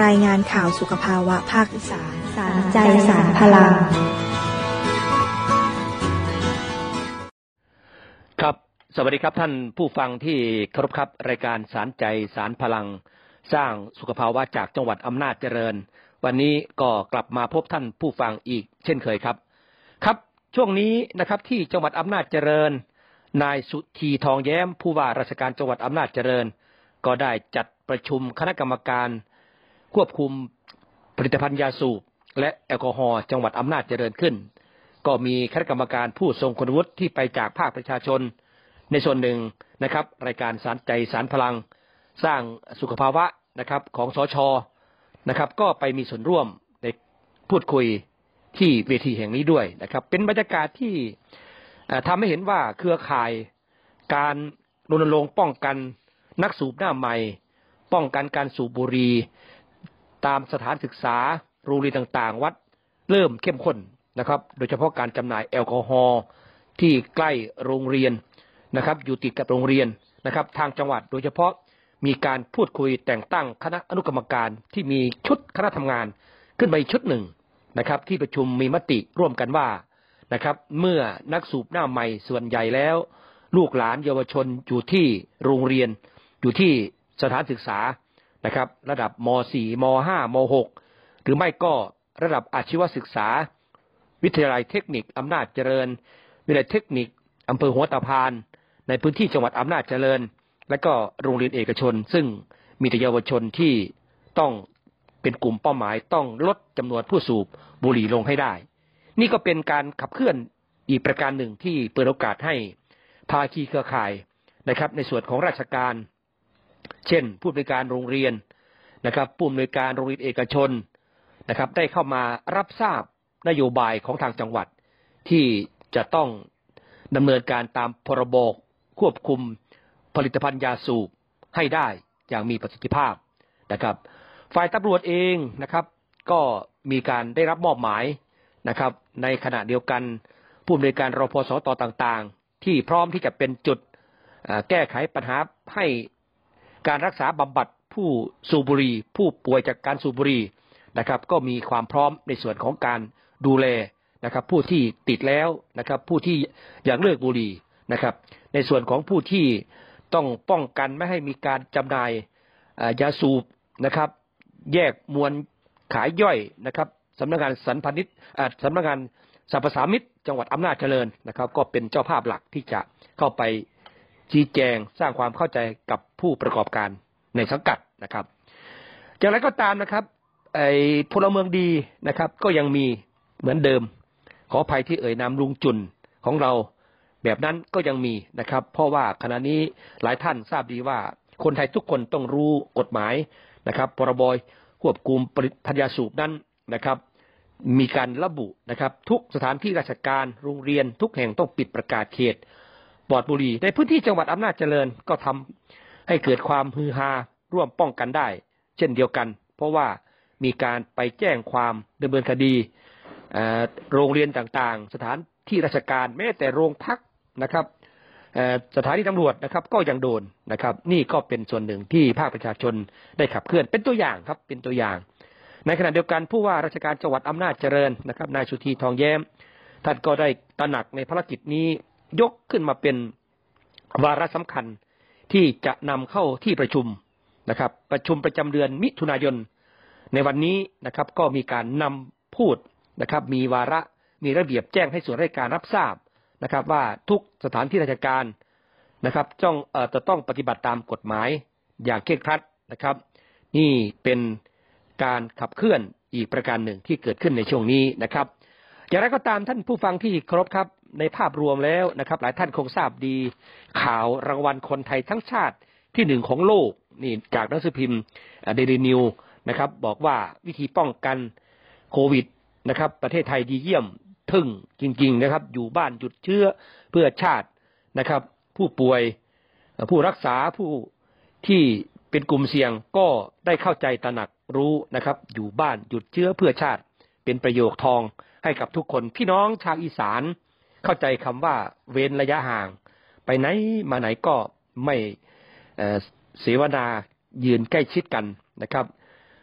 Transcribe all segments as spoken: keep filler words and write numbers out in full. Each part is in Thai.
รายงานข่าวสุขภาวะภาคอีสานสารใจสารพลังครับสวัสดีครับท่านผู้ฟังที่เคารพครับรายการสารใจสารพลังสร้างสุขภาวะจากจังหวัดอำนาจเจริญวันนี้ก็กลับมาพบท่านผู้ฟังอีกเช่นเคยครับครับช่วงนี้นะครับที่จังหวัดอำนาจเจริญนายสุธีทองแย้มผู้ว่าราชการจังหวัดอำนาจเจริญก็ได้จัดประชุมคณะกรรมการควบคุมผลิตภัณฑ์ยาสูบและแอลกอฮอล์จังหวัดอำนาจเจริญขึ้นก็มีคณะกรรมการผู้ทรงคุณวุฒิที่ไปจากภาคประชาชนในส่วนหนึ่งนะครับรายการสารใจสารพลังสร้างสุขภาวะนะครับของสช.นะครับก็ไปมีส่วนร่วมในพูดคุยที่เวทีแห่งนี้ด้วยนะครับเป็นบรรยากาศที่ทำให้เห็นว่าเครือข่ายการรณรงค์ป้องกันนักสูบหน้าใหม่ป้องกันการสูบบุหรี่ตามสถานศึกษาโรงเรียนต่างๆวัดเริ่มเข้มข้นนะครับโดยเฉพาะการจำหน่ายแอลกอฮอล์ที่ใกล้โรงเรียนนะครับอยู่ติดกับโรงเรียนนะครับทางจังหวัดโดยเฉพาะมีการพูดคุยแต่งตั้งคณะอนุกรรมการที่มีชุดคณะทำงานขึ้นมาอีกชุดหนึ่งนะครับที่ประชุมมีมติร่วมกันว่านะครับเมื่อนักสูบหน้าใหม่ส่วนใหญ่แล้วลูกหลานเยาวชนอยู่ที่โรงเรียนอยู่ที่สถานศึกษานะครับระดับม สี่ ม ห้า ม หก หรือไม่ก็ระดับอาชีวศึกษาวิทยาลัยเทคนิคอำนาจเจริญวิทยาลัยเทคนิคอำเภอหัวตะพานในพื้นที่จังหวัดอำนาจเจริญและก็โรงเรียนเอกชนซึ่งมีแต่เยาวชนที่ต้องเป็นกลุ่มเป้าหมายต้องลดจำนวนผู้สูบบุหรี่ลงให้ได้นี่ก็เป็นการขับเคลื่อนอีกประการหนึ่งที่เปิดโอกาสให้ภาคีเครือข่ายนะครับในส่วนของราชการเช่นผู้อำนวยการโรงเรียนนะครับผู้อำนวยการโรงเรียนเอกชนนะครับได้เข้ามารับทราบนโยบายของทางจังหวัดที่จะต้องดำเนินการตามพรบควบคุมผลิตภัณฑ์ยาสูบให้ได้อย่างมีประสิทธิภาพนะครับฝ่ายตำรวจเองนะครับก็มีการได้รับมอบหมายนะครับในขณะเดียวกันผู้อำนวยการรพสตต่างๆที่พร้อมที่จะเป็นจุดแก้ไขปัญหาให้การรักษาบำบัดผู้สูบบุหรี่ผู้ป่วยจากการสูบบุหรี่นะครับก็มีความพร้อมในส่วนของการดูแลนะครับผู้ที่ติดแล้วนะครับผู้ที่อยากเลิกบุหรี่นะครับในส่วนของผู้ที่ต้องป้องกันไม่ให้มีการจำหน่ายยาสูบนะครับแยกมวลขายย่อยนะครับสำนักงานสรรพาณิชย์สำนักงานสรรพสามิตจังหวัดอำนาจเจริญนะครับก็เป็นเจ้าภาพหลักที่จะเข้าไปชี้แจงสร้างความเข้าใจกับผู้ประกอบการในสังกัดนะครับอย่างไรก็ตามนะครับไอ้พลเมืองดีนะครับก็ยังมีเหมือนเดิมขออภัยที่เอ่ยนามลุงจุนของเราแบบนั้นก็ยังมีนะครับเพราะว่าขณะนี้หลายท่านทราบดีว่าคนไทยทุกคนต้องรู้กฎหมายนะครับพรบควบคุมผลิตภัณฑ์ยาสูบนั้นนะครับมีการระบุนะครับทุกสถานที่ราชการโรงเรียนทุกแห่งต้องปิดประกาศเขตปลอดบุหรี่ในพื้นที่จังหวัดอำนาจเจริญก็ทำให้เกิดความฮือฮาร่วมป้องกันได้เช่นเดียวกันเพราะว่ามีการไปแจ้งความดำเนินคดีโรงเรียนต่างๆสถานที่ราชการแม้แต่โรงพักนะครับสถานีตำรวจนะครับก็ยังโดนนะครับนี่ก็เป็นส่วนหนึ่งที่ภาคประชาชนได้ขับเคลื่อนเป็นตัวอย่างครับเป็นตัวอย่างในขณะเดียวกันผู้ว่าราชการจังหวัดอำนาจเจริญนะครับนายสุธีทองแย้มท่านก็ได้ตระหนักในภารกิจนี้ยกขึ้นมาเป็นวาระสำคัญที่จะนำเข้าที่ประชุมนะครับประชุมประจำเดือนมิถุนายนในวันนี้นะครับก็มีการนำพูดนะครับมีวาระมีระเบียบแจ้งให้ส่วนราชการรับทราบนะครับว่าทุกสถานที่ราชการนะครับจ้องเอ่อจะต้องปฏิบัติตามกฎหมายอย่างเคร่งครัดนะครับนี่เป็นการขับเคลื่อนอีกประการหนึ่งที่เกิดขึ้นในช่วงนี้นะครับอย่างไรก็ตามท่านผู้ฟังที่เคารพครับในภาพรวมแล้วนะครับหลายท่านคงทราบดีข่าวรางวัลคนไทยทั้งชาติที่หนึ่งของโลกนี่จากหนังสือพิมพ์เดลินิวนะครับบอกว่าวิธีป้องกันโควิดนะครับประเทศไทยดีเยี่ยมทึ่งจริงๆนะครับอยู่บ้านหยุดเชื้อเพื่อชาตินะครับผู้ป่วยผู้รักษาผู้ที่เป็นกลุ่มเสี่ยงก็ได้เข้าใจตระหนักรู้นะครับอยู่บ้านหยุดเชื้อเพื่อชาติเป็นประโยคทองให้กับทุกคนพี่น้องชาวอีสานเข้าใจคำว่าเว้นระยะห่างไปไหนมาไหนก็ไม่เสวนายืนใกล้ชิดกันนะครับ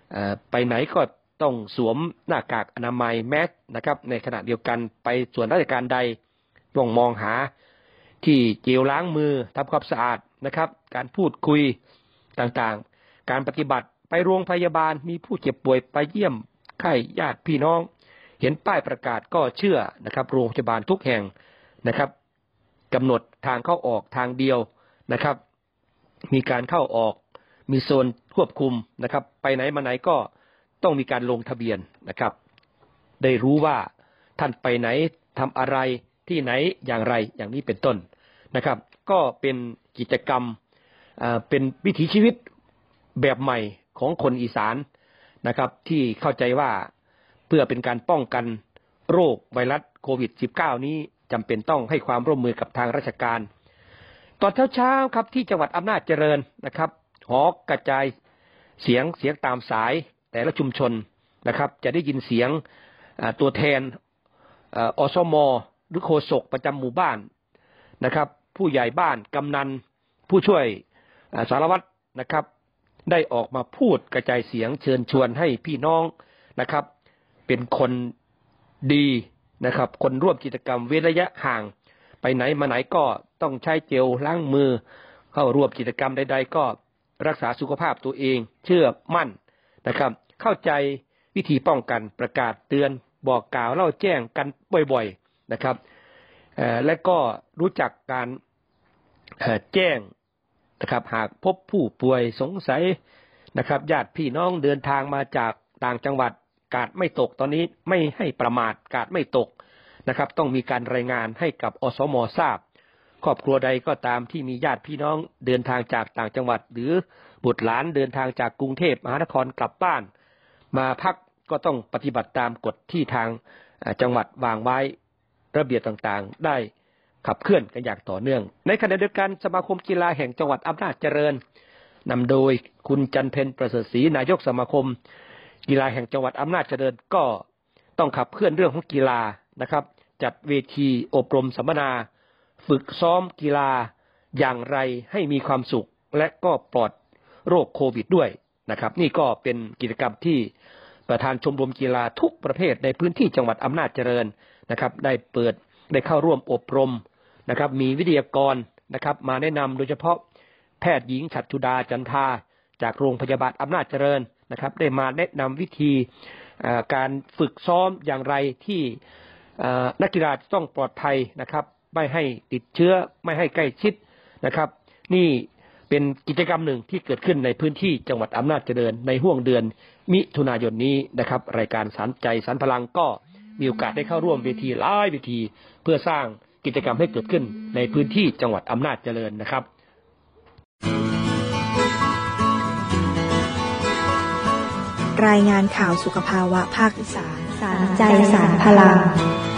ไปไหนก็ต้องสวมหน้ากากอนามัยแมสนะครับในขณะเดียวกันไปส่วนราชการใดต้องมองหาที่เจลล้างมือทำความสะอาดนะครับการพูดคุยต่างๆการปฏิบัติไปโรงพยาบาลมีผู้เจ็บป่วยไปเยี่ยมไข้ญาติพี่น้องเห็นป้ายประกาศก็เชื่อนะครับโรงพยาบาลทุกแห่งนะครับกำหนดทางเข้าออกทางเดียวนะครับมีการเข้าออกมีโซนควบคุมนะครับไปไหนมาไหนก็ต้องมีการลงทะเบียนนะครับได้รู้ว่าท่านไปไหนทำอะไรที่ไหนอย่างไรอย่างนี้เป็นต้นนะครับก็เป็นกิจกรรมเป็นวิถีชีวิตแบบใหม่ของคนอีสานนะครับที่เข้าใจว่าเพื่อเป็นการป้องกันโรคไวรัสโควิด สิบเก้า นี้จำเป็นต้องให้ความร่วมมือกับทางราชการตอนเช้าๆครับที่จังหวัดอำนาจเจริญนะครับหอกระจายเสียงเสียงตามสายแต่ละชุมชนนะครับจะได้ยินเสียงตัวแทนอสม.หรือโฆษกประจำหมู่บ้านนะครับผู้ใหญ่บ้านกำนันผู้ช่วยสารวัตรนะครับได้ออกมาพูดกระจายเสียงเชิญชวนให้พี่น้องนะครับเป็นคนดีนะครับคนร่วมกิจกรรมเว้นระยะห่างไปไหนมาไหนก็ต้องใช้เจลล้างมือเข้าร่วมกิจกรรมใดๆก็รักษาสุขภาพตัวเองเชื่อมั่นนะครับเข้าใจวิธีป้องกันประกาศเตือนบอกกล่าวเล่าแจ้งกันบ่อยๆนะครับและก็รู้จักการแจ้งนะครับหากพบผู้ป่วยสงสัยนะครับญาติพี่น้องเดินทางมาจากต่างจังหวัดกาดไม่ตกตอนนี้ไม่ให้ประมาทกาดไม่ตกนะครับต้องมีการรายงานให้กับอสม.ทราบครอบครัวใดก็ตามที่มีญาติพี่น้องเดินทางจากต่างจังหวัดหรือบุตรหลานเดินทางจากกรุงเทพมหานครกลับบ้านมาพักก็ต้องปฏิบัติตามกฎที่ทางจังหวัดวางไว้ระเบียบต่างๆได้ขับเคลื่อนกันอย่างต่อเนื่องในขณะเดียวกันสมาคมกีฬาแห่งจังหวัดอำนาจเจริญนำโดยคุณจันเพ็ญประเสริฐศรีนายกสมาคมกีฬาแห่งจังหวัดอำนาจเจริญก็ต้องขับเคลื่อนเรื่องของกีฬานะครับจัดเวทีอบรมสัมมนาฝึกซ้อมกีฬาอย่างไรให้มีความสุขและก็ปลอดโรคโควิดด้วยนะครับนี่ก็เป็นกิจกรรมที่ประธานชมรมกีฬาทุกประเภทในพื้นที่จังหวัดอำนาจเจริญนะครับได้เปิดได้เข้าร่วมอบรมนะครับมีวิทยากรนะครับมาแนะนำโดยเฉพาะแพทย์หญิงฉัตรชุดาจันทาจากโรงพยาบาลอำนาจเจริญนะครับได้มาแนะนำวิธีการฝึกซ้อมอย่างไรที่นักกีฬาต้องปลอดภัยนะครับไม่ให้ติดเชื้อไม่ให้ใกล้ชิดนะครับนี่เป็นกิจกรรมหนึ่งที่เกิดขึ้นในพื้นที่จังหวัดอำนาจเจริญในห้วงเดือนมิถุนายนนี้นะครับรายการสารใจสารพลังก็มีโอกาสได้เข้าร่วมเวทีหลายเวทีเพื่อสร้างกิจกรรมให้เกิดขึ้นในพื้นที่จังหวัดอำนาจเจริญนะครับรายงานข่าวสุขภาวะภาคอีสานสารใจสารพลัง